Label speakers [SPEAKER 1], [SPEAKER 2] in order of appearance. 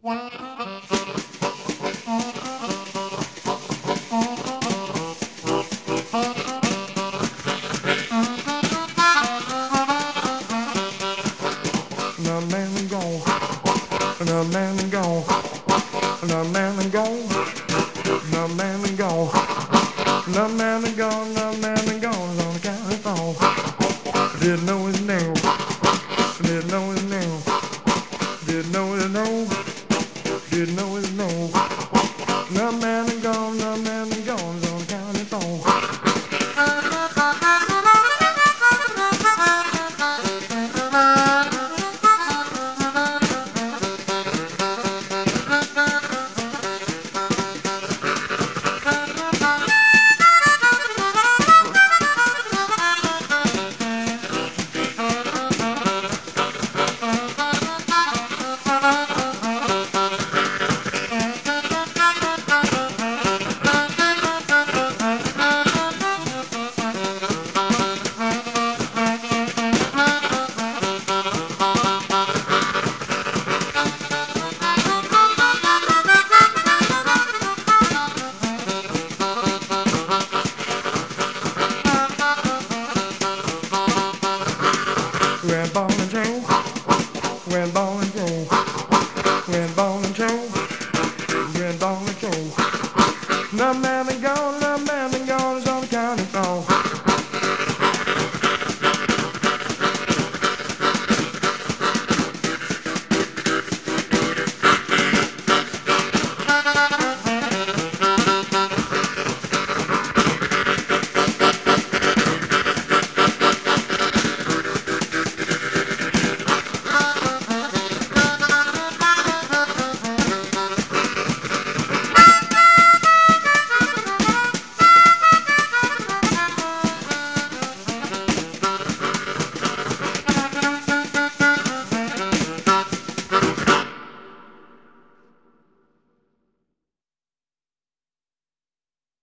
[SPEAKER 1] Another man gone. Another man gone. Another man gone. Another man gone. Another man gone. Another man gone. On the county phone. I didn't know his name. I didn't know his name. Didn't know his name. Didn't know his name. Another man gone. Another man